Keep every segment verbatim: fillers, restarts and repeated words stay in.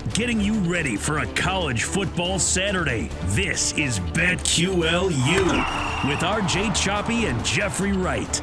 getting you ready for a college football Saturday. This is BetQLU with R J Choppy and Jeffrey Wright.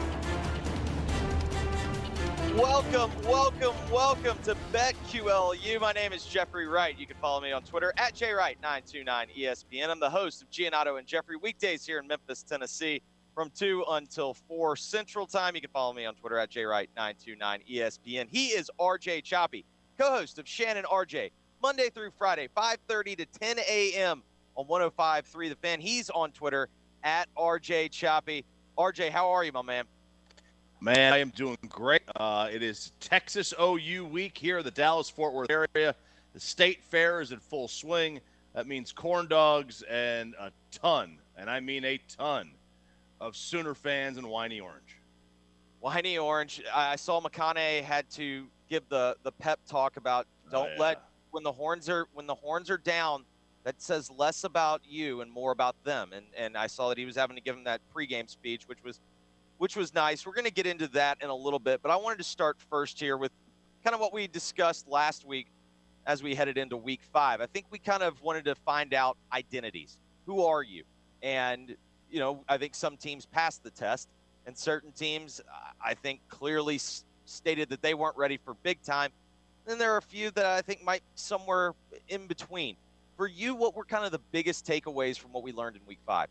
Welcome, welcome, welcome to BetQLU. My name is Jeffrey Wright. You can follow me on Twitter at J Wright nine two nine E S P N. I'm the host of Giannato and Jeffrey weekdays here in Memphis, Tennessee from two until four Central Time. You can follow me on Twitter at J Wright nine two nine E S P N. He is R J Choppy, co-host of Shannon R J, Monday through Friday, five thirty to ten a.m. on one oh five point three The Fan. He's on Twitter at R J Choppy. R J, how are you, my man? Man, I am doing great. Uh, it is Texas O U week here in the Dallas-Fort Worth area. The state fair is in full swing. That means corn dogs and a ton, and I mean a ton, of Sooner fans in Whiny Orange. Whiny Orange. I saw McConaughey had to give the, the pep talk about don't Oh, yeah. let when the horns are when the horns are down. That says less about you and more about them. And and I saw that he was having to give him that pregame speech, which was which was nice. We're going to get into that in a little bit, but I wanted to start first here with kind of what we discussed last week as we headed into week five. I think we kind of wanted to find out identities. Who are you? And, you know, I think some teams passed the test, and certain teams, I think, clearly s- stated that they weren't ready for big time. Then there are a few that I think might be somewhere in between. For you, what were kind of the biggest takeaways from what we learned in week five?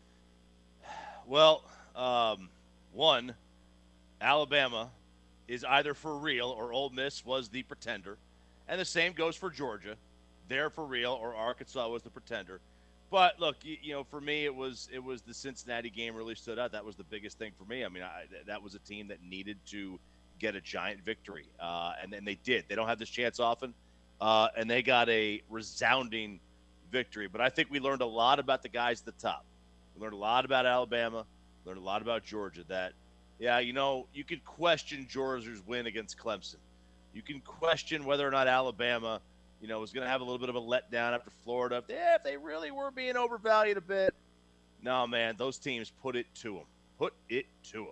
Well, um, one, Alabama is either for real or Ole Miss was the pretender. And the same goes for Georgia. They're for real or Arkansas was the pretender. But look, you, you know, for me, it was it was the Cincinnati game really stood out. That was the biggest thing for me. I mean, I, that was a team that needed to get a giant victory, uh, and then they did. They don't have this chance often, uh, and they got a resounding victory. But I think we learned a lot about the guys at the top. We learned a lot about Alabama, learned a lot about Georgia. That, yeah, you know, you could question Georgia's win against Clemson. You can question whether or not Alabama, you know, was going to have a little bit of a letdown after Florida. Yeah, if they really were being overvalued a bit. No, man, those teams put it to them. Put it to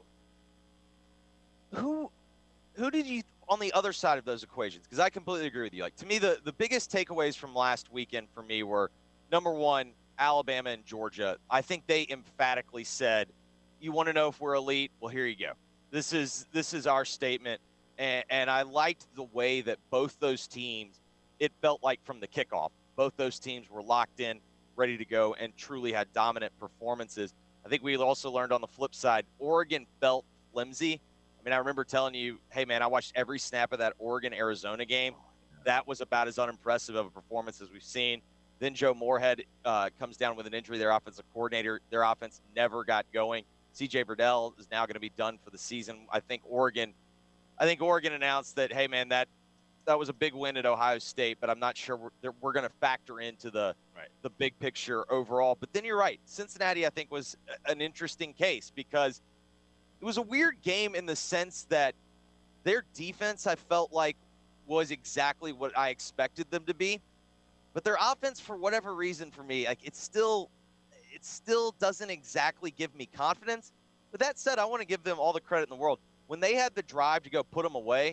them. Who who did you on the other side of those equations? Because I completely agree with you. Like, to me, the, the biggest takeaways from last weekend for me were, number one, Alabama and Georgia. I think they emphatically said, you want to know if we're elite? Well, here you go. This is this is our statement. And, and I liked the way that both those teams, it felt like from the kickoff, both those teams were locked in, ready to go, and truly had dominant performances. I think we also learned on the flip side, Oregon felt flimsy. I mean, I remember telling you, hey, man, I watched every snap of that Oregon-Arizona game. That was about as unimpressive of a performance as we've seen. Then Joe Moorhead uh, comes down with an injury. Their offensive coordinator, their offense never got going. C J Verdell is now going to be done for the season. I think Oregon I think Oregon announced that, hey, man, that that was a big win at Ohio State, but I'm not sure we're, we're going to factor into the Right. the big picture overall. But then you're right. Cincinnati, I think, was an interesting case because it was a weird game in the sense that their defense, I felt like, was exactly what I expected them to be. But their offense, for whatever reason, for me, like it still, it still doesn't exactly give me confidence. But that said, I want to give them all the credit in the world. When they had the drive to go put them away,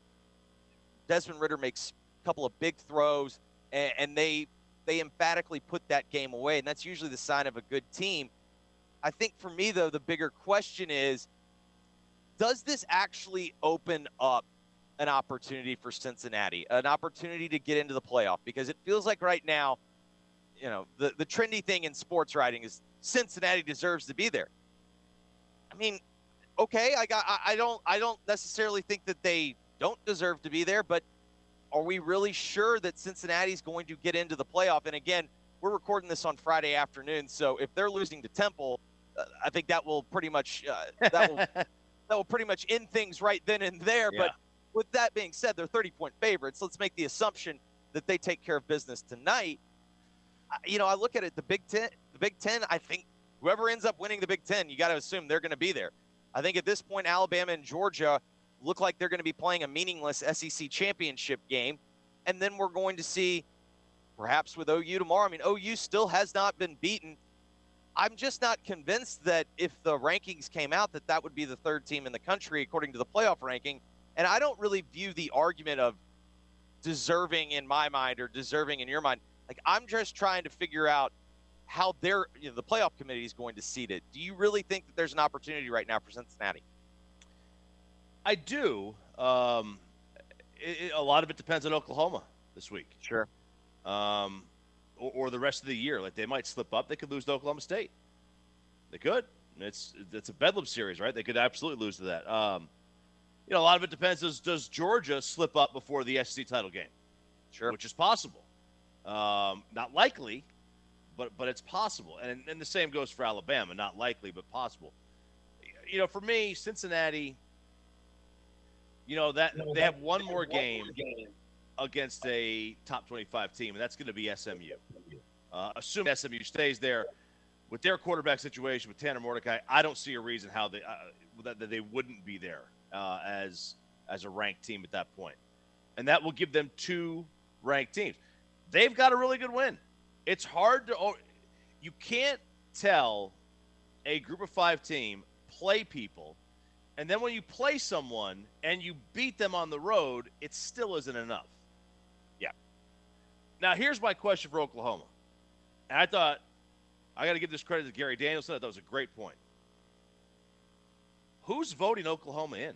Desmond Ridder makes a couple of big throws, and, and they they emphatically put that game away, and that's usually the sign of a good team. I think for me, though, the bigger question is, does this actually open up an opportunity for Cincinnati, an opportunity to get into the playoff? Because it feels like right now, you know, the, the trendy thing in sports writing is Cincinnati deserves to be there. I mean, okay, I got I, I don't I don't necessarily think that they don't deserve to be there, but are we really sure that Cincinnati's going to get into the playoff? And again, we're recording this on Friday afternoon, so if they're losing to Temple, uh, I think that will pretty much uh, that will that will pretty much end things right then and there. Yeah. But with that being said, they're thirty-point favorites. Let's make the assumption that they take care of business tonight. I- You know, I look at it, the Big Ten, the Big Ten, I think whoever ends up winning the Big Ten, you got to assume they're going to be there. I think at this point, Alabama and Georgia look like they're going to be playing a meaningless S E C championship game. And then we're going to see, perhaps with O U tomorrow, I mean, O U still has not been beaten. I'm just not convinced that if the rankings came out that that would be the third team in the country according to the playoff ranking. And I don't really view the argument of deserving in my mind or deserving in your mind. Like, I'm just trying to figure out how they're, you know, the playoff committee is going to seed it. Do you really think that there's an opportunity right now for Cincinnati? I do. Um, it, it, a lot of it depends on Oklahoma this week. Sure. Um, or, or the rest of the year. Like, they might slip up. They could lose to Oklahoma State. They could. It's it's a Bedlam series, right? They could absolutely lose to that. Um, you know, a lot of it depends. Does, does Georgia slip up before the S E C title game? Sure. Which is possible. Um, not likely, but but it's possible. And, and the same goes for Alabama. Not likely, but possible. You know, for me, Cincinnati, you know, that they have one more game against a top twenty-five team, and that's going to be S M U. Uh, assuming S M U stays there. With their quarterback situation with Tanner Mordecai, I don't see a reason how they uh, that, that they wouldn't be there uh, as as a ranked team at that point, and that will give them two ranked teams. They've got a really good win. It's hard to oh, you can't tell a group of five team play people, and then when you play someone and you beat them on the road, it still isn't enough. Yeah. Now here's my question for Oklahoma, and I thought. I got to give this credit to Gary Danielson. I thought it was a great point. Who's voting Oklahoma in?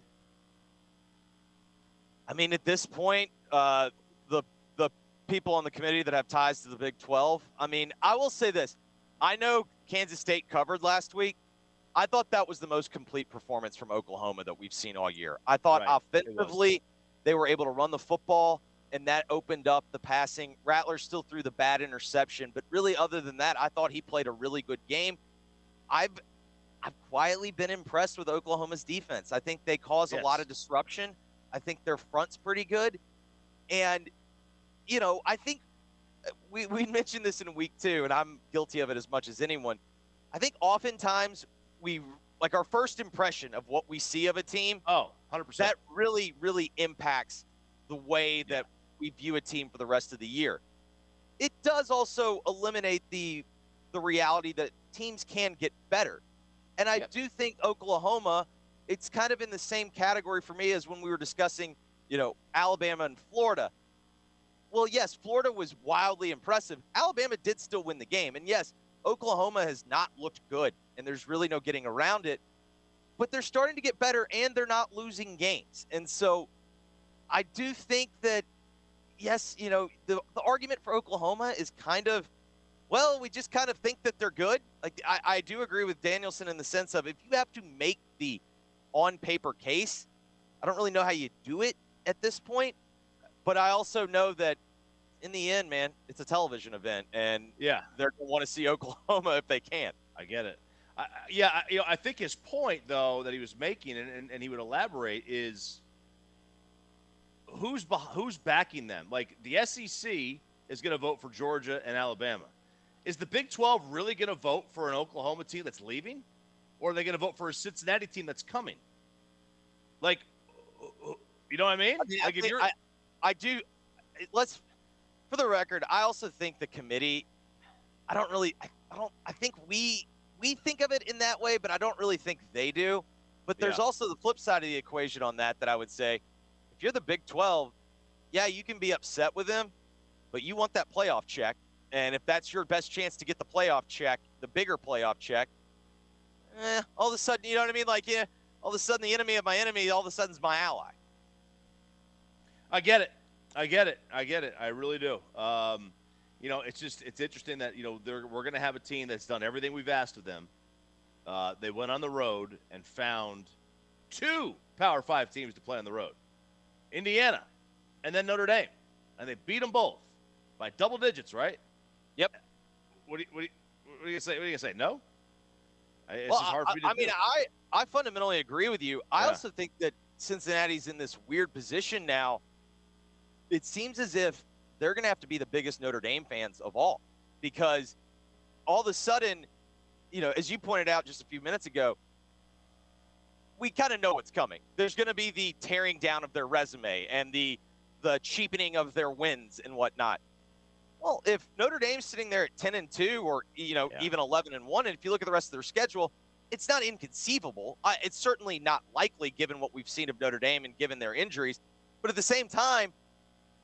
I mean, at this point, uh, the the people on the committee that have ties to the Big twelve. I mean, I will say this. I know Kansas State covered last week. I thought that was the most complete performance from Oklahoma that we've seen all year. I thought right. offensively they were able to run the football, and that opened up the passing. Rattler still threw the bad interception, but really other than that, I thought he played a really good game. I've I've quietly been impressed with Oklahoma's defense. I think they cause yes. a lot of disruption. I think their front's pretty good. And, you know, I think we, we mentioned this in week two, and I'm guilty of it as much as anyone. I think oftentimes we – like our first impression of what we see of a team, oh, one hundred percent. that really, really impacts the way that – we view a team for the rest of the year. It does also eliminate the the reality that teams can get better. And I yep. do think Oklahoma, it's kind of in the same category for me as when we were discussing, you know, Alabama and Florida. Well, yes, Florida was wildly impressive. Alabama did still win the game. And yes, Oklahoma has not looked good, and there's really no getting around it. But they're starting to get better, and they're not losing games. And so I do think that yes, you know, the, the argument for Oklahoma is kind of, well, we just kind of think that they're good. Like, I, I do agree with Danielson in the sense of if you have to make the on-paper case, I don't really know how you do it at this point. But I also know that in the end, man, it's a television event, and yeah, they're going to want to see Oklahoma if they can. I get it. I, yeah, I, you know, I think his point, though, that he was making, and, and, and he would elaborate, is – Who's who's backing them? Like, the S E C is going to vote for Georgia and Alabama. Is the Big twelve really going to vote for an Oklahoma team that's leaving? Or are they going to vote for a Cincinnati team that's coming? Like, you know what I mean? I, mean, like I, if think, you're... I, I do. Let's, for the record, I also think the committee, I don't really, I, I don't, I think we, we think of it in that way, but I don't really think they do. But there's yeah. also the flip side of the equation on that, that I would say, if you're the Big twelve, yeah, you can be upset with them, but you want that playoff check. And if that's your best chance to get the playoff check, the bigger playoff check, eh, all of a sudden, you know what I mean? Like, yeah, all of a sudden the enemy of my enemy all of a sudden is my ally. I get it. I get it. I get it. I really do. Um, you know, it's just it's interesting that, you know, they're, we're going to have a team that's done everything we've asked of them. Uh, they went on the road and found two Power Five teams to play on the road. Indiana, and then Notre Dame, and they beat them both by double digits, right? Yep. What do you, what do you, what are you gonna say? What are you gonna say? No. It's well, just hard I, for me to I do. mean, I I fundamentally agree with you. I Yeah. also think that Cincinnati's in this weird position now. It seems as if they're going to have to be the biggest Notre Dame fans of all, because all of a sudden, you know, as you pointed out just a few minutes ago, we kind of know what's coming. There's going to be the tearing down of their resume and the the cheapening of their wins and whatnot. Well, if Notre Dame's sitting there at ten and two, or you know, Yeah. even eleven and one, and if you look at the rest of their schedule, it's not inconceivable. I, it's certainly not likely given what we've seen of Notre Dame and given their injuries. But at the same time,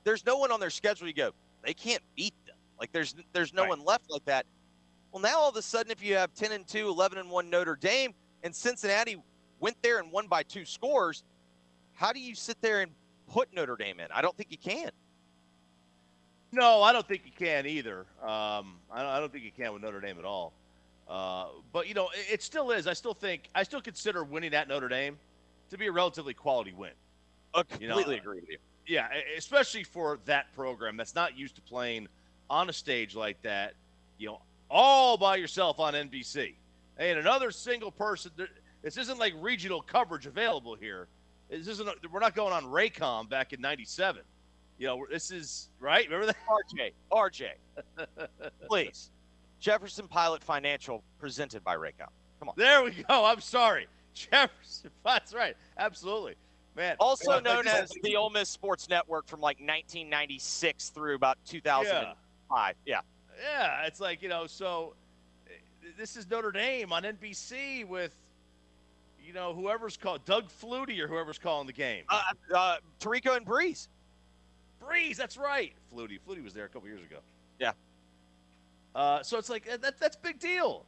there's no one on their schedule you go, they can't beat them. Like there's there's no Right. one left like that. Well, now all of a sudden, if you have ten and two, eleven and one Notre Dame, and Cincinnati went there and won by two scores, how do you sit there and put Notre Dame in? I don't think you can. No, I don't think you can either. Um, I, don't, I don't think you can with Notre Dame at all. Uh, but, you know, it, it still is. I still think – I still consider winning at Notre Dame to be a relatively quality win. I You know, completely agree with you. Yeah, e- especially for that program that's not used to playing on a stage like that, you know, all by yourself on N B C. And another single person – this isn't like regional coverage available here. This isn't – we're not going on Raycom back in ninety-seven. You know, this is – right? Remember that? R J, R J, please. Jefferson Pilot Financial presented by Raycom. Come on. There we go. I'm sorry. Jefferson. That's right. Absolutely. Man. Also man, known like, as the Ole Miss Sports Network from like nineteen ninety-six through about two thousand five. Yeah. Yeah. yeah. It's like, you know, so this is Notre Dame on N B C with, you know, whoever's called Doug Flutie or whoever's calling the game. Uh, uh, Tarico and Breeze. Breeze. That's right. Flutie. Flutie was there a couple years ago. Yeah. Uh, so it's like that, that's a big deal.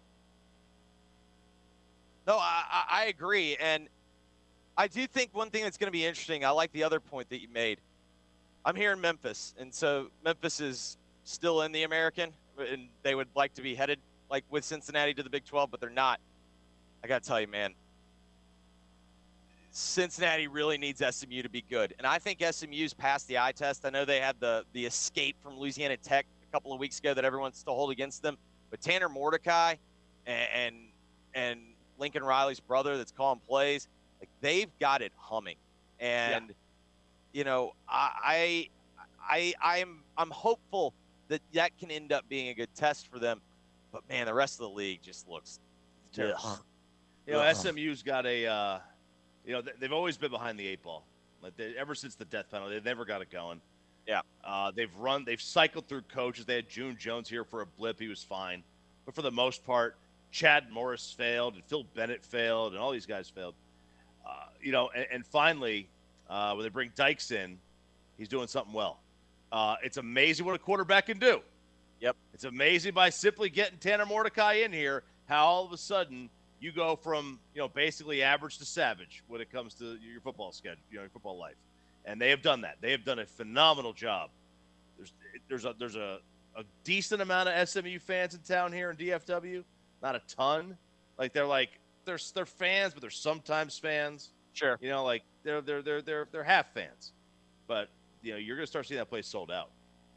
No, I, I, I agree. And I do think one thing that's going to be interesting, I like the other point that you made. I'm here in Memphis, and so Memphis is still in the American, and they would like to be headed like with Cincinnati to the Big twelve, but they're not. I got to tell you, man, Cincinnati really needs S M U to be good. And I think S M U's passed the eye test. I know they had the the escape from Louisiana Tech a couple of weeks ago that everyone's still holding against them. But Tanner Mordecai and and, and Lincoln Riley's brother that's calling plays, like they've got it humming. And yeah. you know, I I I I'm I'm hopeful that that can end up being a good test for them. But man, the rest of the league just looks terrible. Ugh. You know, S M U's got a uh, you know, they've always been behind the eight ball. Like they, ever since the death penalty, they've never got it going. Yeah. Uh, they've run, they've cycled through coaches. They had June Jones here for a blip. He was fine. But for the most part, Chad Morris failed and Phil Bennett failed and all these guys failed. Uh, you know, and, and finally, uh, when they bring Dykes in, he's doing something well. Uh, it's amazing what a quarterback can do. Yep. It's amazing by simply getting Tanner Mordecai in here, how all of a sudden you go from, you know, basically average to savage when it comes to your football schedule, you know, your football life. And they have done that. They have done a phenomenal job. There's there's a there's a, a decent amount of S M U fans in town here in D F W. Not a ton. Like they're like they're they're fans, but they're sometimes fans. Sure. You know, like they're they're they're they're they're half fans. But you know, you're gonna start seeing that place sold out.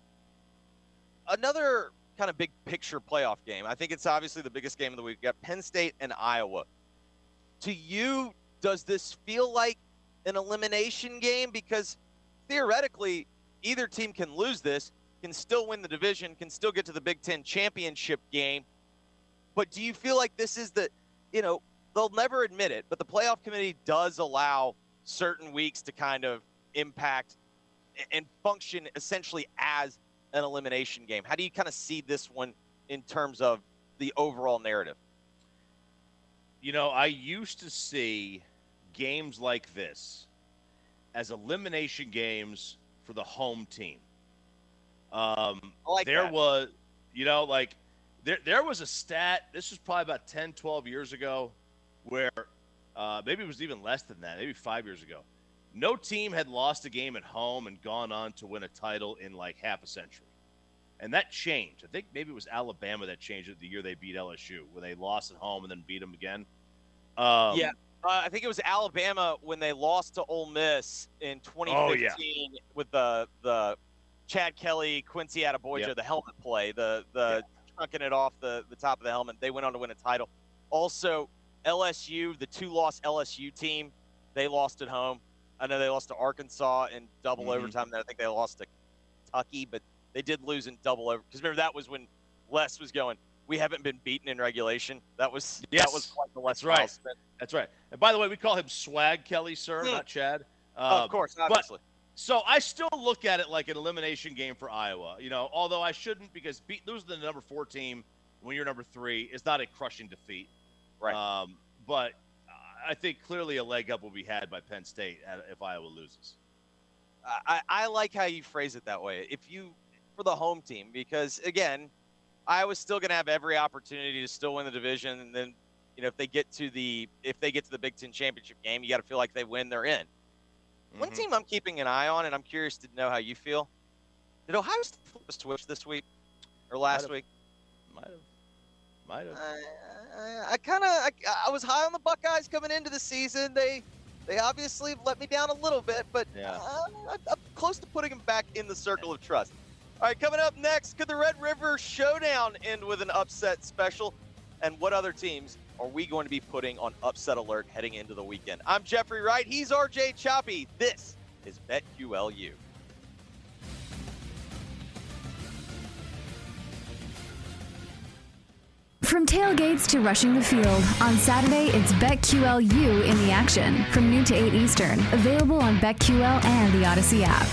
Another kind of big picture playoff game. I think it's obviously the biggest game of the week. We've got Penn State and Iowa. To you, does this feel like an elimination game? Because theoretically, either team can lose this, can still win the division, can still get to the Big Ten championship game. But do you feel like this is the, you know, they'll never admit it, but the playoff committee does allow certain weeks to kind of impact and function essentially as an elimination game. How do you kind of see this one in terms of the overall narrative? You know, I used to see games like this as elimination games for the home team. Um, I like there that. was, you know, like there there was a stat. This was probably about ten, twelve years ago, where uh, maybe it was even less than that, maybe five years ago. No team had lost a game at home and gone on to win a title in like half a century. And that changed. I think maybe it was Alabama that changed it the year they beat L S U, when they lost at home and then beat them again. Um, yeah, uh, I think it was Alabama when they lost to Ole Miss in twenty fifteen oh, yeah. with the the Chad Kelly, Quincy Attaboyjo, Yep. the helmet play, the the trunking it off the, the top of the helmet. They went on to win a title. Also, L S U, the two-loss L S U team, they lost at home. I know they lost to Arkansas in double Mhm. overtime. Then I think they lost to Kentucky, but they did lose in double over. Because remember, that was when Les was going, we haven't been beaten in regulation. That was Yes. that was quite the Les That's right. Miles spin. That's right. And by the way, we call him Swag Kelly, sir, Hmm. not Chad. Oh, Um, of course, obviously. So I still look at it like an elimination game for Iowa. You know, although I shouldn't, because beat losing the number four team when you're number three is not a crushing defeat. Right. Um, but I think clearly a leg up will be had by Penn State if Iowa loses. I, I like how you phrase it that way. If you for the home team, because again, Iowa's still going to have every opportunity to still win the division, and then you know if they get to the if they get to the Big Ten championship game, you got to feel like they win, they're in. Mm-hmm. One team I'm keeping an eye on, and I'm curious to know how you feel. Did Ohio State flip a switch this week or last Might week? Might have. Might have. I, I, I kind of I, I was high on the Buckeyes coming into the season. They they obviously let me down a little bit, but Yeah. uh, I'm close to putting them back in the circle of trust. All right, coming up next, could the Red River Showdown end with an upset special? And what other teams are we going to be putting on upset alert heading into the weekend? I'm Jeffrey Wright. He's R J Choppy. This is BetQLU. From tailgates to rushing the field, on Saturday it's BetQLU in the action from noon to eight Eastern. Available on BetQL and the Odyssey app.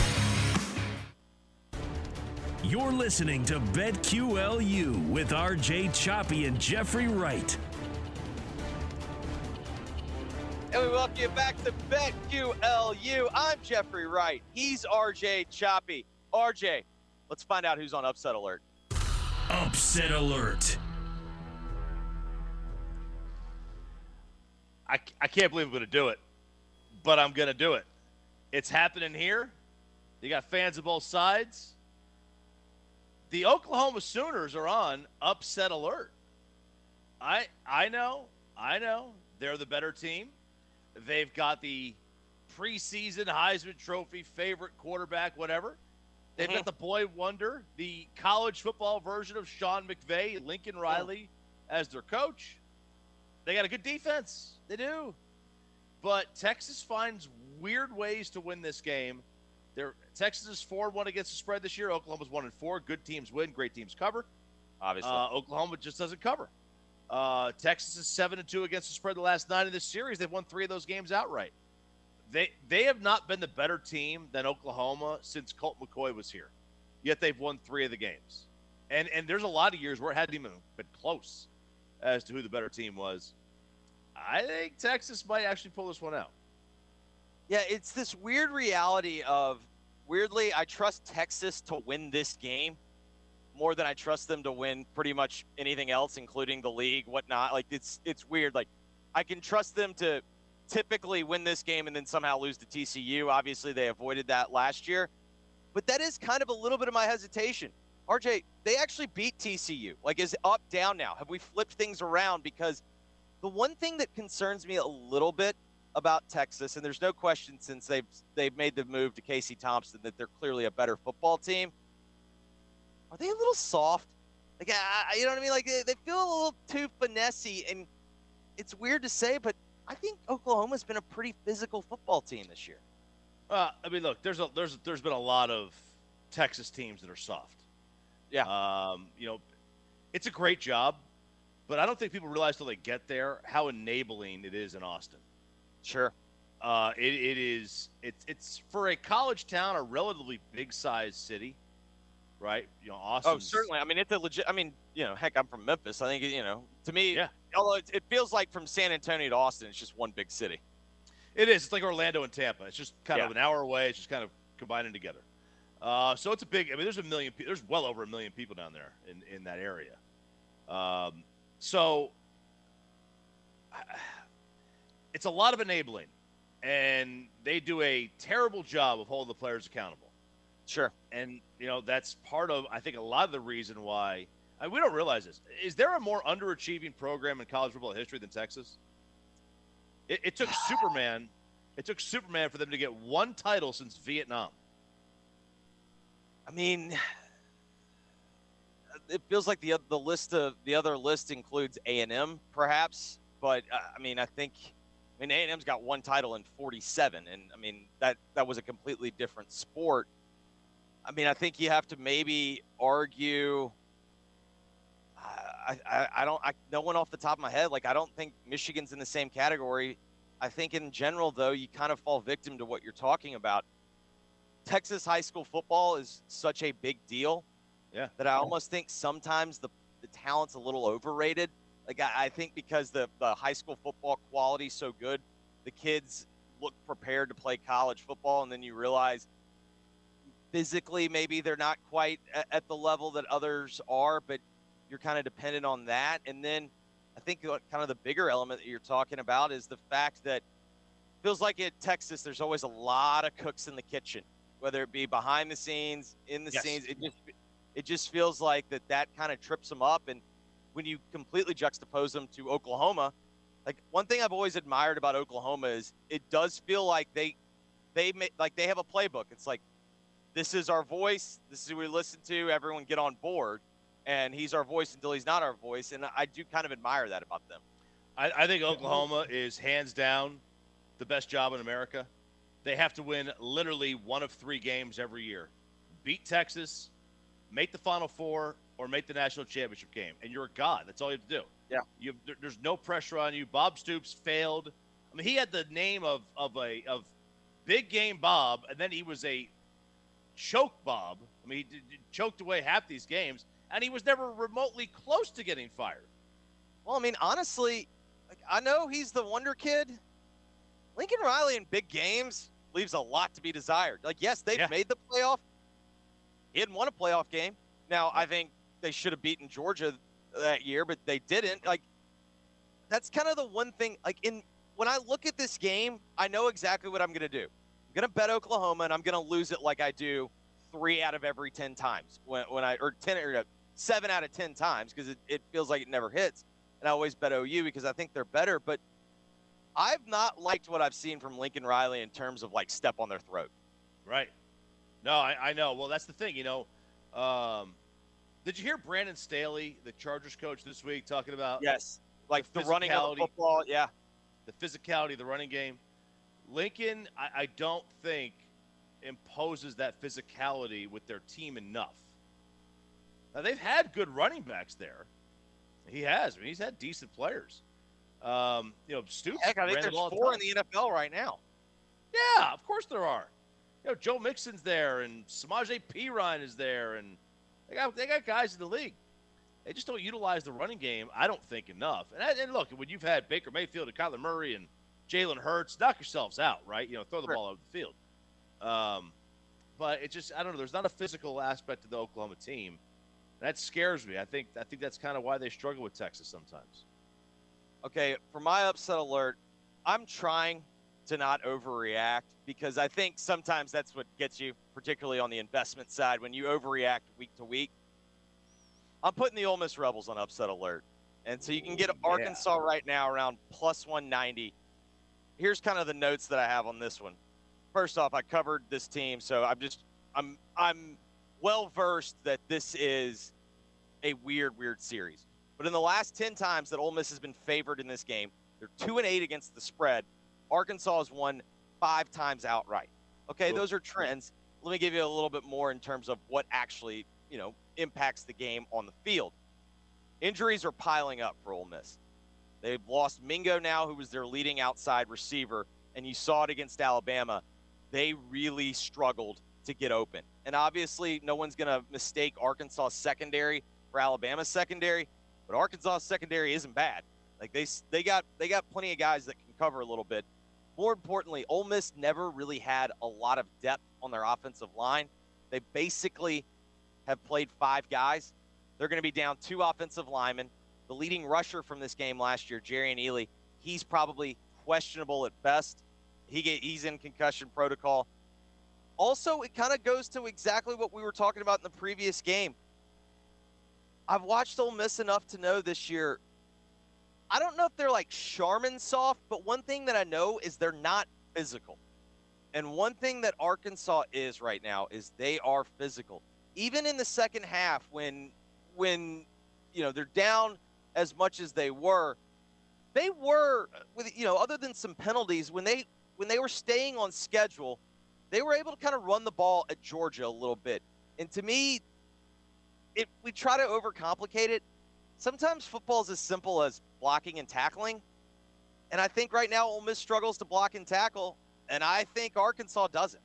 You're listening to BetQLU with R J Choppy and Jeffrey Wright. And we welcome you back to BetQLU. I'm Jeffrey Wright. He's R J Choppy. R J, let's find out who's on upset alert. Upset alert. I, I can't believe I'm going to do it, but I'm going to do it. It's happening here. You got fans of both sides. The Oklahoma Sooners are on upset alert. I I know, I know. They're the better team. They've got the preseason Heisman Trophy favorite quarterback, whatever. They've got the boy wonder, the college football version of Sean McVay, Lincoln Riley as their coach. They got a good defense. They do. But Texas finds weird ways to win this game. They're, Texas is four and one against the spread this year. Oklahoma's one and four. Good teams win. Great teams cover. Obviously. Uh, Oklahoma just doesn't cover. Uh, Texas is seven and two against the spread the last nine in this series. They've won three of those games outright. They they have not been the better team than Oklahoma since Colt McCoy was here. Yet they've won three of the games. And and there's a lot of years where it hadn't even been close as to who the better team was. I think Texas might actually pull this one out. Yeah, it's this weird reality of, weirdly, I trust Texas to win this game more than I trust them to win pretty much anything else, including the league, whatnot. Like, it's it's weird. Like, I can trust them to typically win this game and then somehow lose to T C U. Obviously, they avoided that last year. But that is kind of a little bit of my hesitation. R J, they actually beat T C U. Like, is it up, down now? Have we flipped things around? Because the one thing that concerns me a little bit about Texas, and there's no question since they've they've made the move to Casey Thompson that they're clearly a better football team. Are they a little soft? Like, I, you know what I mean? Like, they, they feel a little too finessey, and it's weird to say, but I think Oklahoma's been a pretty physical football team this year. Uh, I mean, look, there's a there's there's been a lot of Texas teams that are soft. Yeah. Um, you know, it's a great job, but I don't think people realize till they get there how enabling it is in Austin. Sure. Uh, it, it is it's it's for a college town, a relatively big sized city, right? You know, Austin. Oh, certainly. I mean, it's a legit. I mean, you know, heck, I'm from Memphis. I think you know, to me, yeah. Although it, it feels like from San Antonio to Austin, it's just one big city. It is. It's like Orlando and Tampa. It's just kind yeah. of an hour away. It's just kind of combining together. Uh, so it's a big. I mean, there's a million. There's well over a million people down there in in that area. Um, so it's a lot of enabling, and they do a terrible job of holding the players accountable. Sure. And you know that's part of I think a lot of the reason why I mean, we don't realize this. Is there a more underachieving program in college football history than Texas? It, it took Superman. It took Superman for them to get one title since Vietnam. I mean, it feels like the the list of the other list includes A and M, perhaps. But uh, I mean, I think I mean A and M's got one title in forty-seven, and I mean that that was a completely different sport. I mean, I think you have to maybe argue. I, I, I don't I no one off the top of my head. Like, I don't think Michigan's in the same category. I think in general, though, you kind of fall victim to what you're talking about. Texas high school football is such a big deal yeah. that I almost think sometimes the, the talent's a little overrated. Like, I, I think because the, the high school football quality is so good, the kids look prepared to play college football, and then you realize physically, maybe they're not quite at, at the level that others are, but you're kind of dependent on that. And then I think kind of the bigger element that you're talking about is the fact that it feels like in Texas, there's always a lot of cooks in the kitchen, whether it be behind the scenes, in the Yes. scenes. It just it just feels like that that kind of trips them up. And when you completely juxtapose them to Oklahoma, like one thing I've always admired about Oklahoma is it does feel like they they make, like they have a playbook. It's like, this is our voice. This is who we listen to. Everyone get on board. And he's our voice until he's not our voice. And I do kind of admire that about them. I, I think Oklahoma is hands down the best job in America. They have to win literally one of three games every year. Beat Texas, make the Final Four, or make the national championship game. And you're a god. That's all you have to do. Yeah. You have, there, there's no pressure on you. Bob Stoops failed. I mean, he had the name of, of a of Big Game Bob, and then he was a choke Bob. I mean, he d- d- choked away half these games, and he was never remotely close to getting fired. Well, I mean, honestly, like, I know he's the wonder kid. Lincoln Riley in big games leaves a lot to be desired. Like, yes, they've Yeah. made the playoff. He hadn't won a playoff game. Now, I think they should have beaten Georgia that year, but they didn't. Like, that's kind of the one thing. Like, in when I look at this game, I know exactly what I'm going to do. I'm going to bet Oklahoma, and I'm going to lose it like I do three out of every ten times. When, when I or ten or seven out of ten times, because it, it feels like it never hits. And I always bet O U because I think they're better. But I've not liked what I've seen from Lincoln Riley in terms of, like, step on their throat. Right. No, I, I know. Well, that's the thing, you know. Um, did you hear Brandon Staley, the Chargers coach this week, talking about Yes. Like the, the running of physicality. the football. Yeah. the physicality of the running game? Lincoln, I, I don't think, imposes that physicality with their team enough. Now, they've had good running backs there. He has. I mean, he's had decent players. Um, you know, Stoops. Heck, I think ran there's the ball a four ton. in the N F L right now. Yeah, of course there are. You know, Joe Mixon's there, and Samaje Perine is there, and they got they got guys in the league. They just don't utilize the running game, I don't think, enough. And, and look, when you've had Baker Mayfield and Kyler Murray and Jalen Hurts, knock yourselves out, right? You know, throw the Sure. ball out the field. Um, but it just, I don't know. There's not a physical aspect to the Oklahoma team. That scares me. I think I think that's kind of why they struggle with Texas sometimes. Okay, for my upset alert, I'm trying to not overreact because I think sometimes that's what gets you, particularly on the investment side, when you overreact week to week. I'm putting the Ole Miss Rebels on upset alert. And so you can get Yeah. Arkansas right now around plus one ninety. Here's kind of the notes that I have on this one. First off, I covered this team, so I'm just I'm I'm well versed that this is a weird, weird series. But in the last ten times that Ole Miss has been favored in this game, they're two and eight against the spread. Arkansas has won five times outright. Okay, Cool. those are trends. Let me give you a little bit more in terms of what actually, you know, impacts the game on the field. Injuries are piling up for Ole Miss. They've lost Mingo now, who was their leading outside receiver, and you saw it against Alabama. They really struggled to get open. And obviously, no one's going to mistake Arkansas secondary for Alabama secondary, but Arkansas secondary isn't bad. Like they they got they got plenty of guys that can cover a little bit. More importantly, Ole Miss never really had a lot of depth on their offensive line. They basically have played five guys. They're going to be down two offensive linemen. The leading rusher from this game last year, Jarian Ealy, he's probably questionable at best. He get, he's in concussion protocol. Also, it kind of goes to exactly what we were talking about in the previous game. I've watched Ole Miss enough to know this year, I don't know if they're like Charmin soft, but one thing that I know is they're not physical. And one thing that Arkansas is right now is they are physical. Even in the second half, when when you know they're down as much as they were, they were with you know other than some penalties when they when they were staying on schedule, they were able to kind of run the ball at Georgia a little bit. And to me, it we try to overcomplicate it. Sometimes football is as simple as blocking and tackling. And I think right now Ole Miss struggles to block and tackle, and I think Arkansas doesn't.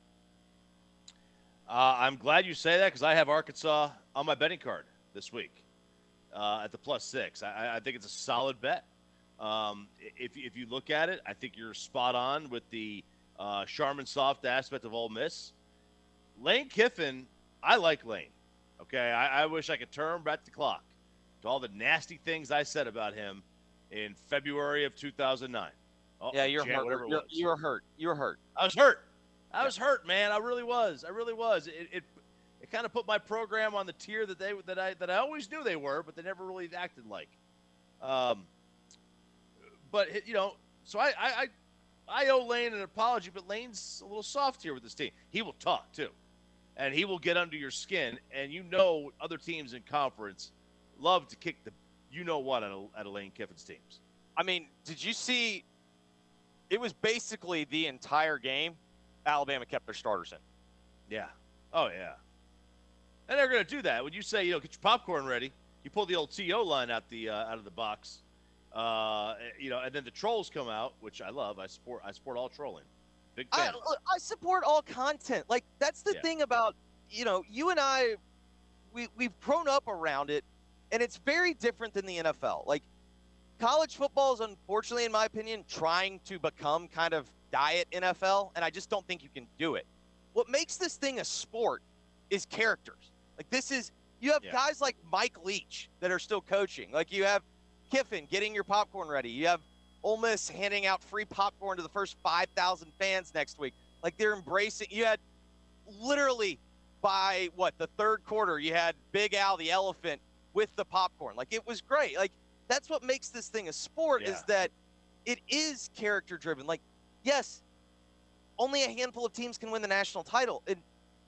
Uh, I'm glad you say that because I have Arkansas on my betting card this week uh, at the plus six. I, I think it's a solid bet. Um, if, if you look at it, I think you're spot on with the uh, Charmin soft aspect of Ole Miss. Lane Kiffin, I like Lane. Okay, I, I wish I could turn back the clock to all the nasty things I said about him in February of two thousand nine. Oh, Yeah, you're Jan, hurt. whatever it You're, was. you're hurt. You're hurt. I was hurt. I was hurt, man. I really was. I really was. It it, it kind of put my program on the tier that they that I that I always knew they were, but they never really acted like. Um, but you know, so I I I, I owe Lane an apology, but Lane's a little soft here with this team. He will talk too, and he will get under your skin. And you know, other teams in conference love to kick the you know what out of, out of Lane Kiffin's teams. I mean, did you see? It was basically the entire game. Alabama kept their starters in. Yeah. Oh yeah. And they're going to do that when you say, you know, get your popcorn ready. You pull the old T O line out the uh, out of the box, uh, you know, and then the trolls come out, which I love. I support. I support all trolling. Big fan. I, I support all content. Like, that's the Yeah. thing about, you know, you and I, we, we've grown up around it, and it's very different than the N F L. Like, college football is, unfortunately, in my opinion, trying to become kind of diet N F L, and I just don't think you can do it. What makes this thing a sport is characters. Like, this is, you have Yeah. guys like Mike Leach that are still coaching. Like, you have Kiffin getting your popcorn ready. You have Ole Miss handing out free popcorn to the first five thousand fans next week. Like, they're embracing. You had literally by, what, the third quarter, you had Big Al the elephant with the popcorn. Like, it was great. Like, that's what makes this thing a sport Yeah. is that it is character-driven. Like, yes, only a handful of teams can win the national title. And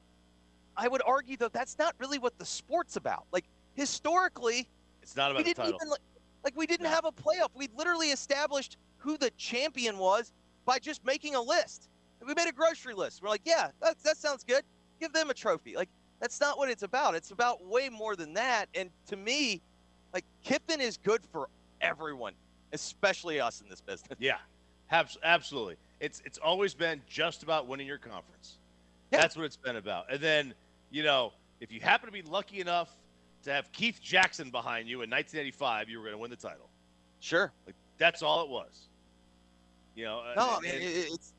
I would argue, though, that's not really what the sport's about. Like, historically, It's not we about the didn't title. even, like, like we didn't No. have a playoff. We literally established who the champion was by just making a list. We made a grocery list. We're like, yeah, that, that sounds good. Give them a trophy. Like, that's not what it's about. It's about way more than that. And to me, like, Kiffin is good for everyone, especially us in this business. Yeah, abs- absolutely. It's it's always been just about winning your conference. Yeah. That's what it's been about. And then, you know, if you happen to be lucky enough to have Keith Jackson behind you in nineteen eighty-five, you were going to win the title. Sure. Like, that's all it was. You know. No, uh, I mean, and- it- it's.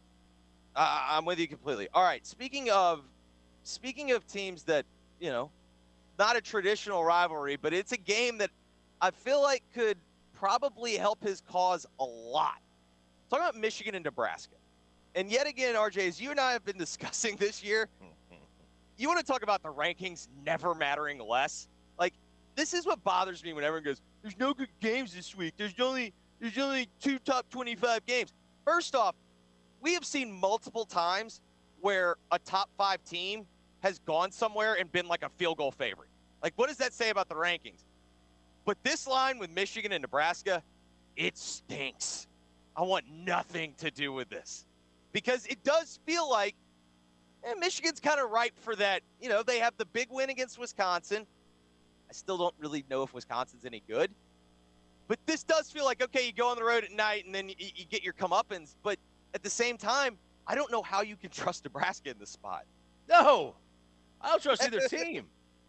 Uh, I'm with you completely. All right. Speaking of, speaking of teams that, you know, not a traditional rivalry, but it's a game that I feel like could probably help his cause a lot. Talking about Michigan and Nebraska, and yet again, R J, as you and I have been discussing this year, you want to talk about the rankings never mattering less. Like, this is what bothers me when everyone goes, "There's no good games this week. There's only there's only two top twenty-five games." First off, we have seen multiple times where a top five team has gone somewhere and been like a field goal favorite. Like, what does that say about the rankings? But this line with Michigan and Nebraska, it stinks. I want nothing to do with this because it does feel like eh, Michigan's kind of ripe for that. You know, they have the big win against Wisconsin. I still don't really know if Wisconsin's any good. But this does feel like, okay, you go on the road at night and then you, you get your comeuppance. But at the same time, I don't know how you can trust Nebraska in this spot. No, I don't trust either team.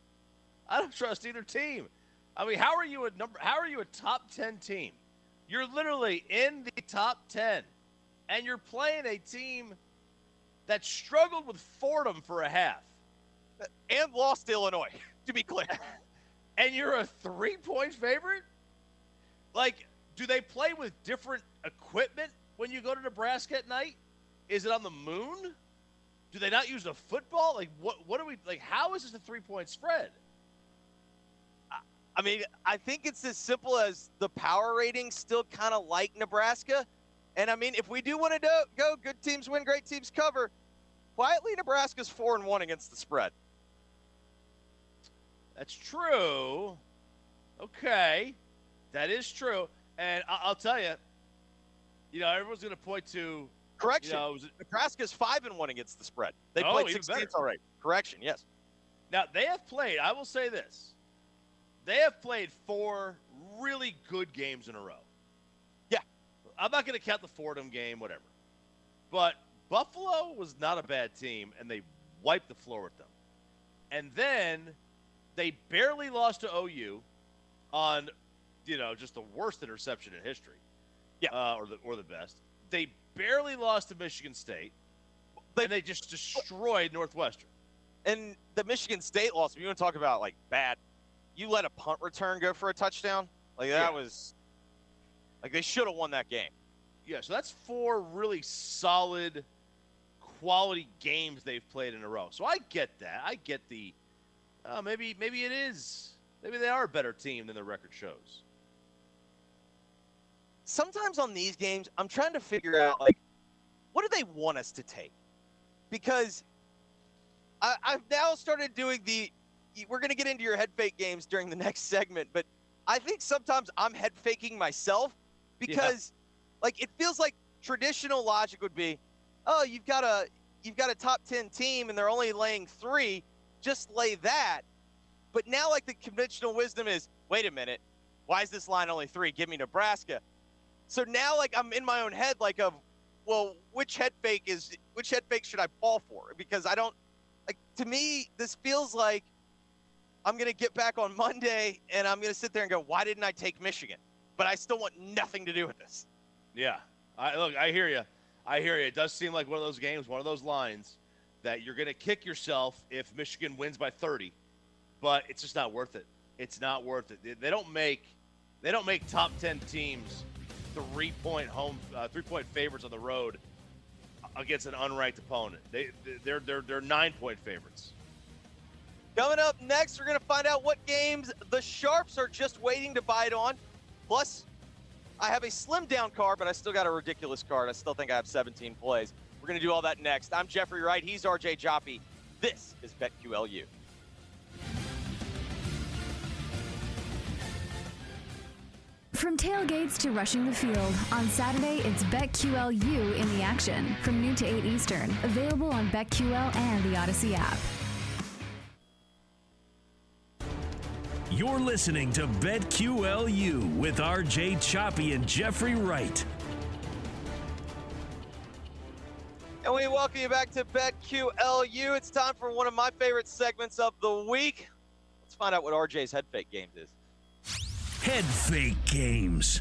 I don't trust either team. I mean, how are you a number? How are you a top ten team? You're literally in the top ten, and you're playing a team that struggled with Fordham for a half, And lost to Illinois, to be clear. and you're a three-point favorite. Like, do they play with different equipment when you go to Nebraska at night? Is it on the moon? Do they not use a football? Like, what? What are we like? How is this a three-point spread? I mean, I think it's as simple as the power ratings still kind of like Nebraska. And, I mean, if we do want to do, go good teams win, great teams cover, quietly Nebraska's four and one against the spread. That's true. Okay. That is true. And I- I'll tell you, you know, everyone's going to point to, Correction. you know, was it- Nebraska's five and one against the spread. They Oh, played even six better. games already. Correction, yes. now they have played, I will say this, they have played four really good games in a row. Yeah. I'm not going to count the Fordham game, whatever. But Buffalo was not a bad team, and they wiped the floor with them. And then they barely lost to O U on, you know, just the worst interception in history. Yeah. Uh, or the or the best. They barely lost to Michigan State, But- and they just destroyed Northwestern. And the Michigan State loss, if you want to talk about, like, bad, you let a punt return go for a touchdown? Like, that Yeah. was – like, they should have won that game. Yeah, so that's four really solid, quality games they've played in a row. So I get that. I get the uh, – maybe maybe it is – maybe they are a better team than the record shows. Sometimes on these games, I'm trying to figure out, like, what do they want us to take? Because I, I've now started doing the – we're going to get into your head fake games during the next segment, but I think sometimes I'm head faking myself because, yeah. like, it feels like traditional logic would be, oh, you've got a you've got a top ten team and they're only laying three, just lay that. But now, like, the conventional wisdom is, wait a minute, why is this line only three? Give me Nebraska. So now, like, I'm in my own head, like, of, well, which head fake is, which head fake should I fall for? Because I don't, like, to me, this feels like I'm going to get back on Monday and I'm going to sit there and go, why didn't I take Michigan? But I still want nothing to do with this. Yeah. I look, I hear you. I hear you. It does seem like one of those games, one of those lines that you're going to kick yourself if Michigan wins by thirty, but it's just not worth it. It's not worth it. They, they don't make, they don't make top ten teams three-point home, uh, three-point favorites on the road against an unranked opponent. They, they're they're they're nine-point favorites. Coming up next, we're going to find out what games the Sharps are just waiting to bite on. Plus, I have a slimmed down card, but I still got a ridiculous card. I still think I have seventeen plays. We're going to do all that next. I'm Jeffrey Wright. He's R J Joppy. This is BetQLU. From tailgates to rushing the field, on Saturday it's BetQLU in the action from noon to eight Eastern. Available on BetQL and the Odyssey app. You're listening to BetQLU with R J Choppy and Jeffrey Wright. And we welcome you back to BetQLU. It's time for one of my favorite segments of the week. Let's find out what R J's head fake games is. Head fake games.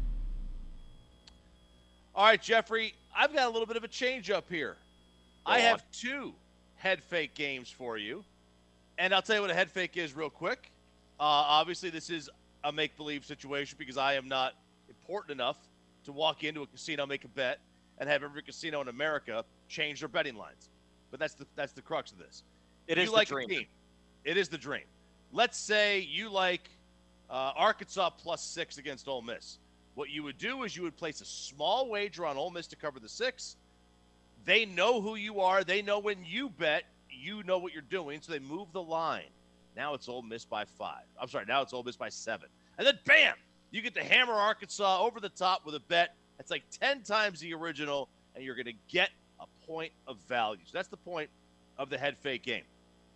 All right, Jeffrey, I've got a little bit of a change up here. Go I on. have two head fake games for you. And I'll tell you what a head fake is real quick. Uh, obviously, this is a make-believe situation because I am not important enough to walk into a casino, make a bet, and have every casino in America change their betting lines. But that's the that's the crux of this. It you is like the dream. A team. It is the dream. Let's say you like uh, Arkansas plus six against Ole Miss. What you would do is you would place a small wager on Ole Miss to cover the six. They know who you are. They know when you bet, you know what you're doing, so they move the line. Now it's Ole Miss by five. I'm sorry, now it's Ole Miss by seven. And then, bam, you get to hammer Arkansas over the top with a bet. That's like ten times the original, and you're going to get a point of value. So that's the point of the head fake game.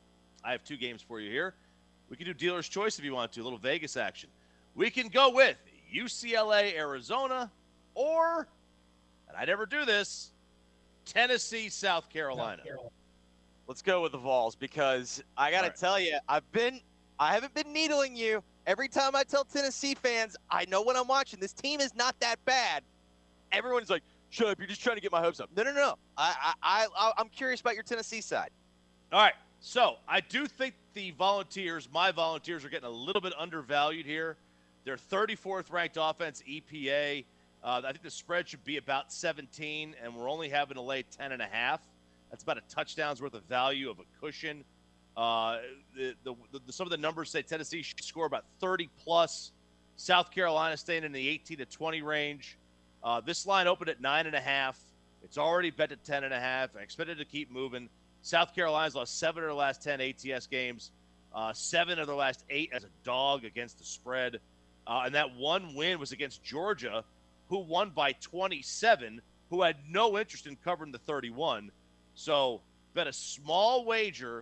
I have two games for you here. We can do dealer's choice if you want to, a little Vegas action. We can go with U C L A, Arizona, or, and I never do this, Tennessee, South Carolina. South Carolina. Let's go with the Vols because I got to All right. tell you, I've been, I haven't been needling you. Every time I tell Tennessee fans, I know what I'm watching. This team is not that bad. Everyone's like, shut up, you're just trying to get my hopes up. No, no, no. I, I, I, I'm curious about your Tennessee side. All right, so I do think the Volunteers, my Volunteers, are getting a little bit undervalued here. They're thirty-fourth ranked offense E P A. Uh, I think the spread should be about seventeen, and we're only having to lay ten and a half. That's about a touchdown's worth of value of a cushion. Uh, the, the, the, some of the numbers say Tennessee should score about thirty plus. South Carolina staying in the eighteen to twenty range. Uh, this line opened at nine and a half. It's already bet at ten and a half. I expect it to keep moving. South Carolina's lost seven of their last ten A T S games, uh, seven of their last eight as a dog against the spread. Uh, and that one win was against Georgia, who won by twenty-seven, who had no interest in covering the thirty-one. So bet a small wager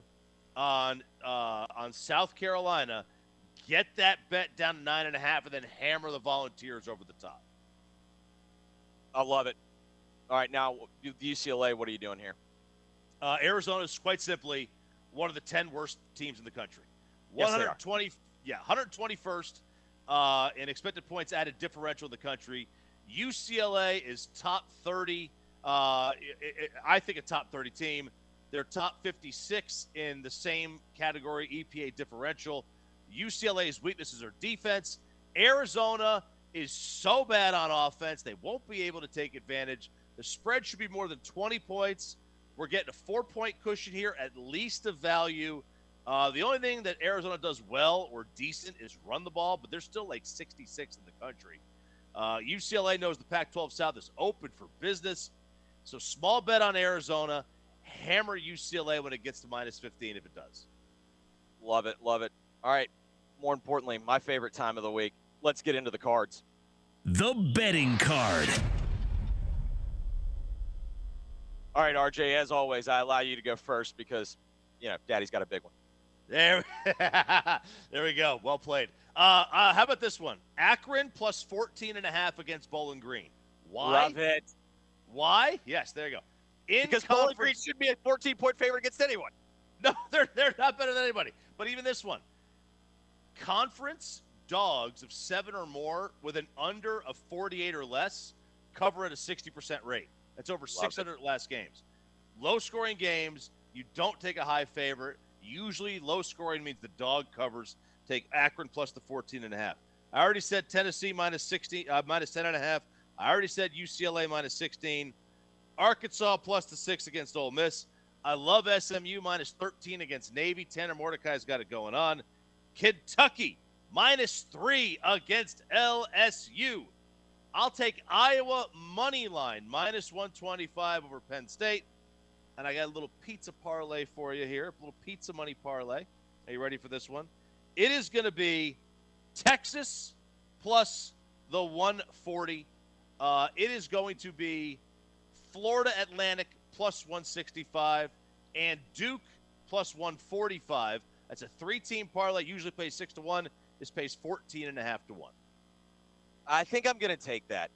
on uh, on South Carolina, get that bet down to nine and a half, and then hammer the Volunteers over the top. I love it. All right, now, the U C L A, what are you doing here? Uh, Arizona is quite simply one of the ten worst teams in the country. Yes, they are. one hundred twenty, yeah, one hundred twenty-first uh, in expected points added differential in the country. U C L A is top thirty. Uh, it, it, I think a top thirty team. They're top fifty-six in the same category, E P A differential. U C L A's weaknesses are defense. Arizona is so bad on offense, they won't be able to take advantage. The spread should be more than twenty points. We're getting a four-point cushion here, at least of value. Uh, the only thing that Arizona does well or decent is run the ball, but they're still like sixty-six in the country. Uh, U C L A knows the Pac twelve South is open for business. So small bet on Arizona. Hammer U C L A when it gets to minus fifteen if it does. Love it, love it. All right, more importantly, my favorite time of the week. Let's get into the cards. The betting card. All right, R J, as always, I allow you to go first because, you know, Daddy's got a big one. There, there we go. Well played. Uh, uh, how about this one? Akron plus fourteen and a half against Bowling Green. Why? Love it. Why? Yes, there you go. In because Bowling Green conference- should be a fourteen-point favorite against anyone. No, they're they're not better than anybody. But even this one, conference dogs of seven or more with an under of forty-eight or less cover at a sixty percent rate. That's over six hundred last games. Low-scoring games, you don't take a high favorite. Usually low-scoring means the dog covers. Take Akron plus the fourteen and a half. I already said Tennessee minus sixteen, uh, minus ten and a half. I already said U C L A minus sixteen. Arkansas plus the six against Ole Miss. I love S M U minus thirteen against Navy. Tanner Mordecai's got it going on. Kentucky minus three against L S U. I'll take Iowa money line minus one twenty-five over Penn State. And I got a little pizza parlay for you here, a little pizza money parlay. Are you ready for this one? It is going to be Texas plus the one forty. Uh, it is going to be Florida Atlantic plus one sixty-five and Duke plus one forty-five. That's a three-team parlay. Usually pays six to one. This pays fourteen and a half to one. I think I'm going to take that.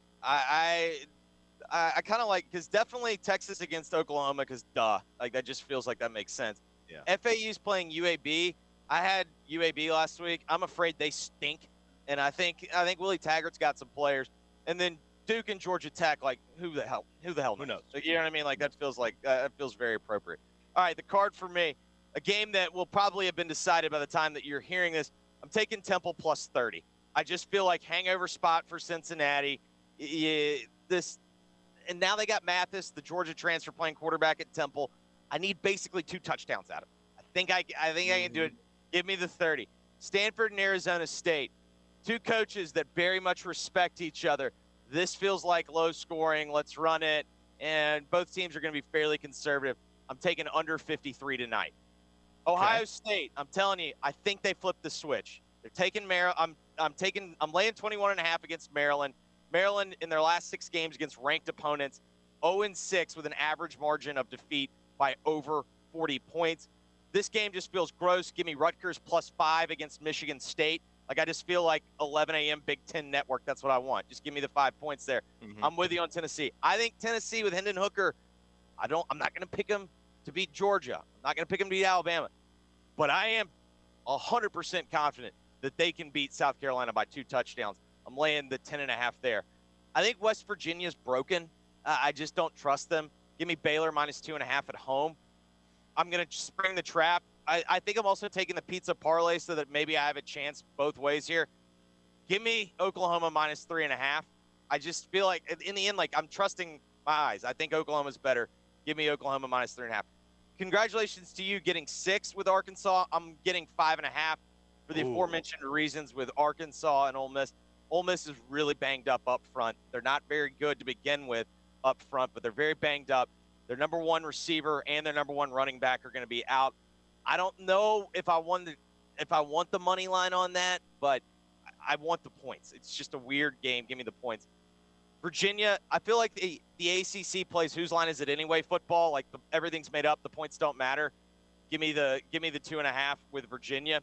I I, I kind of like, because definitely Texas against Oklahoma, because duh, like that just feels like that makes sense. Yeah. F A U's playing U A B. I had U A B last week. I'm afraid they stink, and I think I think Willie Taggart's got some players. And then Duke and Georgia Tech, like who the hell? Who the hell knows? Who knows? Like, you know what I mean? Like that feels like uh, that feels very appropriate. All right, the card for me, a game that will probably have been decided by the time that you're hearing this. I'm taking Temple plus thirty. I just feel like hangover spot for Cincinnati. Yeah, this, and now they got Mathis, the Georgia transfer, playing quarterback at Temple. I need basically two touchdowns out of him. I think I, I think I can do it. Give me the thirty. Stanford and Arizona State, two coaches that very much respect each other. This feels like low scoring. Let's run it. And both teams are going to be fairly conservative. I'm taking under fifty-three tonight. Ohio okay. State, I'm telling you, I think they flipped the switch. They're taking Maryland. I'm I'm taking I'm laying twenty-one and a half against Maryland. Maryland in their last six games against ranked opponents, oh and six with an average margin of defeat by over forty points. This game just feels gross. Give me Rutgers plus five against Michigan State. Like I just feel like eleven a.m. Big Ten Network. That's what I want. Just give me the five points there. Mm-hmm. I'm with you on Tennessee. I think Tennessee with Hendon Hooker. I don't. I'm not going to pick them to beat Georgia. I'm not going to pick them to beat Alabama. But I am one hundred percent confident that they can beat South Carolina by two touchdowns. I'm laying the ten and a half there. I think West Virginia's broken. Uh, I just don't trust them. Give me Baylor minus two and a half at home. I'm going to spring the trap. I, I think I'm also taking the pizza parlay so that maybe I have a chance both ways here. Give me Oklahoma minus three and a half. I just feel like in the end, like I'm trusting my eyes. I think Oklahoma's better. Give me Oklahoma minus three and a half. Congratulations to you getting six with Arkansas. I'm getting five and a half for the Ooh. aforementioned reasons with Arkansas and Ole Miss. Ole Miss is really banged up up front. They're not very good to begin with up front, but they're very banged up. Their number one receiver and their number one running back are going to be out. I don't know if I want the, if I want the money line on that, but I want the points. It's just a weird game. Give me the points. Virginia, I feel like the, the A C C plays whose line is it anyway football. Like the, everything's made up. The points don't matter. Give me the give me the two and a half with Virginia.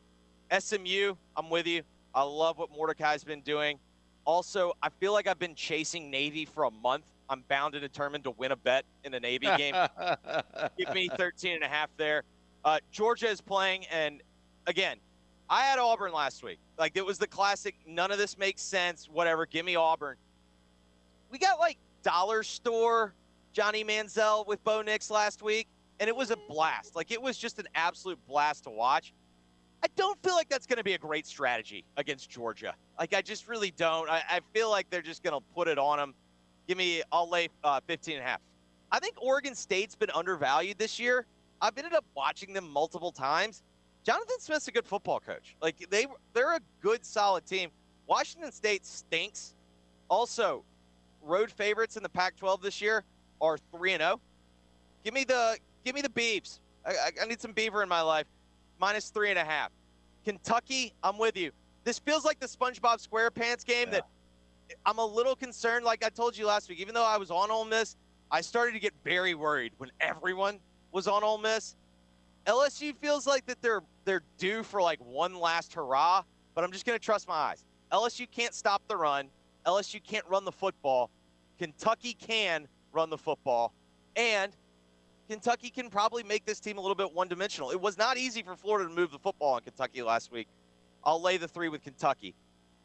S M U, I'm with you. I love what Mordecai's been doing. Also, I feel like I've been chasing Navy for a month. I'm bound and determined to win a bet in a Navy game. Give me thirteen and a half there. Uh, Georgia is playing, and again, I had Auburn last week. Like, it was the classic, none of this makes sense, whatever, give me Auburn. We got, like, Dollar Store Johnny Manziel with Bo Nix last week, and it was a blast. Like, it was just an absolute blast to watch. I don't feel like that's going to be a great strategy against Georgia. Like, I just really don't. I, I feel like they're just going to put it on them. Give me, I'll lay uh, fifteen and a half. I think Oregon State's been undervalued this year. I've ended up watching them multiple times. Jonathan Smith's a good football coach. Like, they, they're a good, solid team. Washington State stinks. Also, road favorites in the Pac twelve this year are three and oh. Give me the give me the Beavs. I, I, I need some Beaver in my life. Minus three and a half. Kentucky, I'm with you. This feels like the SpongeBob SquarePants game yeah. that I'm a little concerned. Like I told you last week, even though I was on Ole Miss, I started to get very worried when everyone was on Ole Miss. L S U feels like that they're they're due for like one last hurrah, but I'm just going to trust my eyes. L S U can't stop the run. L S U can't run the football. Kentucky can run the football. And Kentucky can probably make this team a little bit one-dimensional. It was not easy for Florida to move the football on Kentucky last week. I'll lay the three with Kentucky.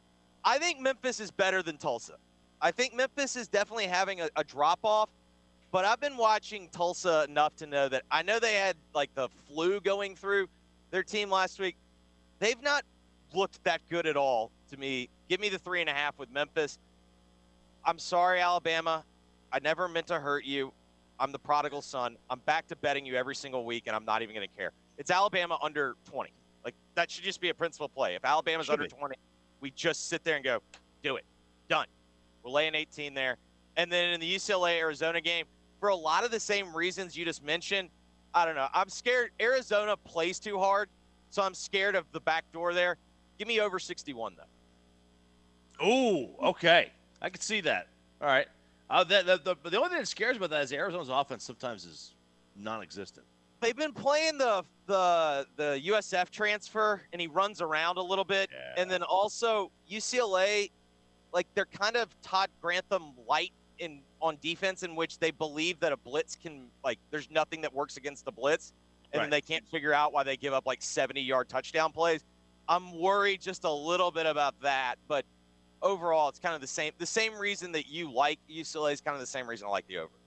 I think Memphis is better than Tulsa. I think Memphis is definitely having a, a drop-off, but I've been watching Tulsa enough to know that I know they had, like, the flu going through their team last week. They've not looked that good at all to me. Give me the three and a half with Memphis. I'm sorry, Alabama. I never meant to hurt you. I'm the prodigal son. I'm back to betting you every single week, and I'm not even going to care. It's Alabama under twenty. Like, that should just be a principal play. If Alabama's under twenty, we just sit there and go, do it. Done. We're laying eighteen there. And then in the U C L A-Arizona game, for a lot of the same reasons you just mentioned, I don't know. I'm scared. Arizona plays too hard, so I'm scared of the back door there. Give me over sixty-one, though. Ooh, okay. I can see that. All right. Uh, the, the, the, the only thing that scares me about that is Arizona's offense sometimes is non-existent. They've been playing the the the U S F transfer, and he runs around a little bit. Yeah. And then also U C L A, like, they're kind of Todd Grantham light in on defense, in which they believe that a blitz can, like, there's nothing that works against the blitz, and right. then they can't figure out why they give up, like, seventy-yard touchdown plays. I'm worried just a little bit about that, but overall, it's kind of the same. The same reason that you like U C L A is kind of the same reason I like the over.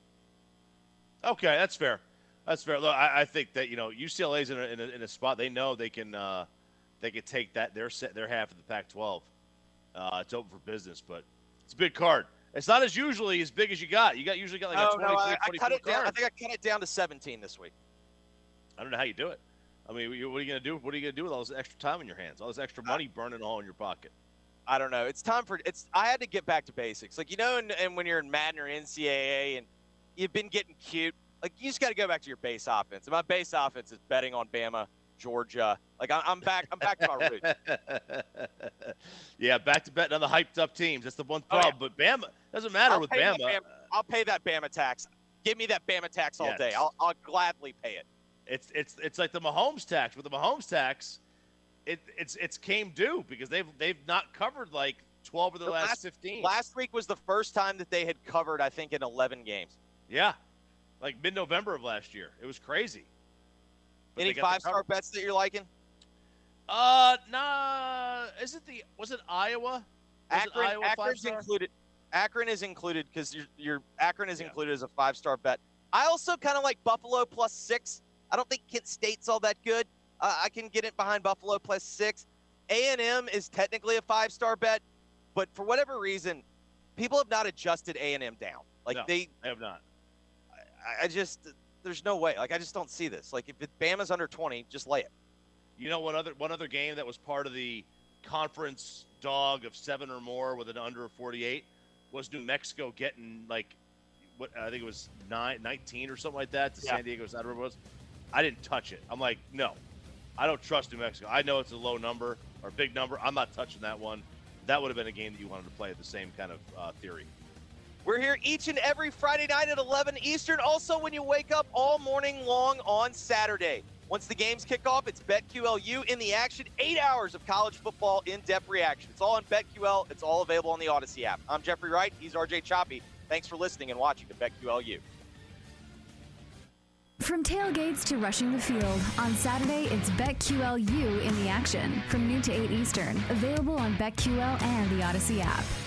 Okay, that's fair. That's fair. Look, I, I think that, you know, U C L A's in a, in a, in a spot they know they can uh, they can take that their set their half of the Pac twelve. Uh, it's open for business, but it's a big card. It's not as usually as big as you got. You got usually got like oh, a twenty-three, no, I, I cut it card. down. I think I cut it down to seventeen this week. I don't know how you do it. I mean, what are you going to do? What are you going to do with all this extra time in your hands? All this extra money burning a hole in your pocket? I don't know. It's time for it's. I had to get back to basics. Like, you know, and, and when you're in Madden or N C double A and you've been getting cute, like, you just got to go back to your base offense. And my base offense is betting on Bama, Georgia. Like, I'm, I'm back. I'm back to my roots. Yeah, back to betting on the hyped up teams. That's the one problem. Oh, yeah. But Bama doesn't matter I'll with Bama. Bama. I'll pay that Bama tax. Give me that Bama tax all yes. day. I'll, I'll gladly pay it. It's it's it's like the Mahomes tax. With the Mahomes tax, it it's it's came due because they've they've not covered like twelve of the, the last, last fifteen. Last week was the first time that they had covered, I think, in eleven games. Yeah, like mid-November of last year. It was crazy. But any five-star bets that you're liking? Uh, nah. Is it the was it Iowa? Was Akron, it Iowa Akron's included. Akron is included because your your Akron is yeah. included as a five-star bet. I also kind of like Buffalo plus six. I don't think Kent State's all that good. Uh, I can get it behind Buffalo plus six. A and M is technically a five-star bet, but for whatever reason, people have not adjusted A and M down. Like no, they, they have not. I, I just, there's no way. Like, I just don't see this. Like, if it, Bama's under twenty, just lay it. You know, one other one other game that was part of the conference dog of seven or more with an under forty-eight was New Mexico getting like, what I think it was nine, nineteen or something like that to yeah. San Diego. I don't remember what it was. I didn't touch it. I'm like, no, I don't trust New Mexico. I know it's a low number or a big number. I'm not touching that one. That would have been a game that you wanted to play at the same kind of uh, theory. We're here each and every Friday night at eleven Eastern. Also, when you wake up all morning long on Saturday. Once the games kick off, it's BetQLU in the action. Eight hours of college football in-depth reaction. It's all on BetQL. It's all available on the Odyssey app. I'm Jeffrey Wright. He's R J Choppy. Thanks for listening and watching to BetQLU. From tailgates to rushing the field, on Saturday it's BetQLU in the action from noon to eight Eastern. Available on BetQL and the Odyssey app.